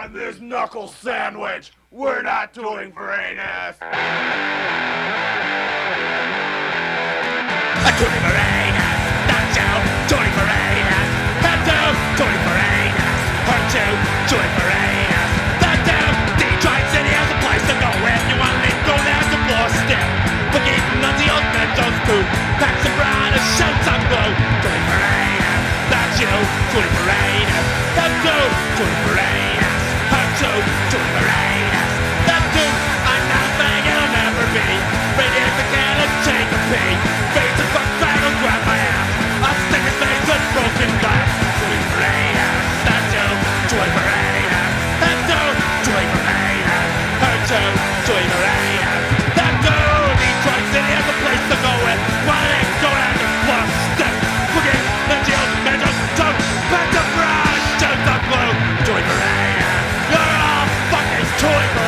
on this knuckle sandwich. We're not doing Varanus. Tony Varanus, that's you. Tony Varanus, that's you. Tony Varanus, hurt you. Tony Varanus, that's you. Detroit City has a place to go if you want to go there to floor still. Forgetting on the old metals too. Packs and brown and shouts on glow. Tony Varanus, that's you. Tony Varanus, that's you. Tony Varanus, hurt you. Tony Varanus, that's you. I'm not saying it'll never be. Ready as I can and take a pee. Face and fuck fag and grab my ass. I'll stick his face with broken glass. Tony Varanus, that's you. Tony Varanus, that's you. Tony Varanus, hurt you. Tony Varanus, that's you. Detroit City has a place to go with. Why they go down to plus step? Forget the jail, mental tongue. Back to brown, shut the blue. Tony Varanus, you're all fucking Tony Varanus.